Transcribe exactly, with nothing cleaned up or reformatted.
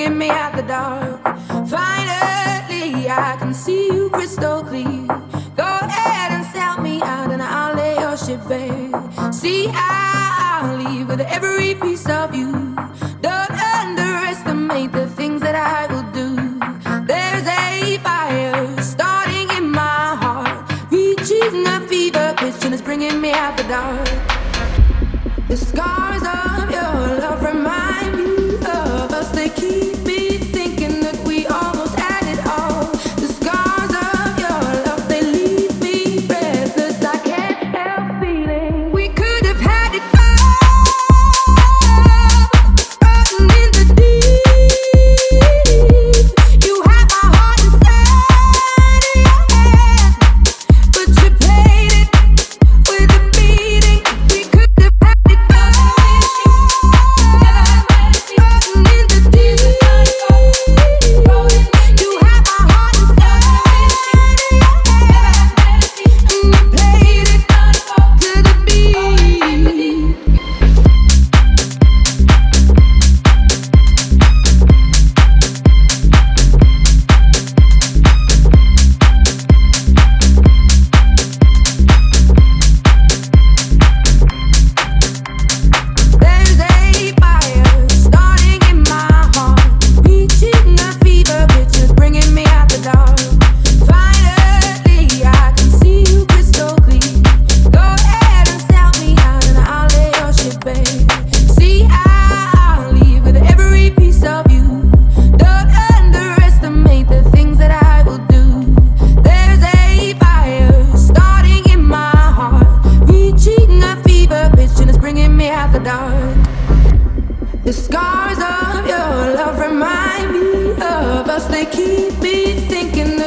bringing me out the dark. Finally, I can see you crystal clear. Go ahead and sell me out and I'll lay your shit bare. See, I'll leave with every piece of you. Don't underestimate the things that I will do. There's a fire starting in my heart, reaching a fever pitch and it's bringing me out the dark. The scars of your love remind me of us. They keep me thinking that we almost had it all. The scars of your love, they leave me breathless. I can't help feeling we could have had it all. Rotten in the deep. You had my heart inside of your hand, but you played it with a beating. We could have had it all. Rotten in the deep. You had my heart inside of your hand, and you played it to the beat. There's a fire starting in my heart, reaching a fever pitch, it's bringing me out the dark. Finally, I can see you crystal clear. Go ahead and sell me out and I'll lay your shit bare. See, I'll leave with every piece of you. Don't underestimate the things that I will do. There's a fire starting in my heart, reaching a fever pitch and it's bringing me out the dark. The scars of your love remind me of us. They keep me thinking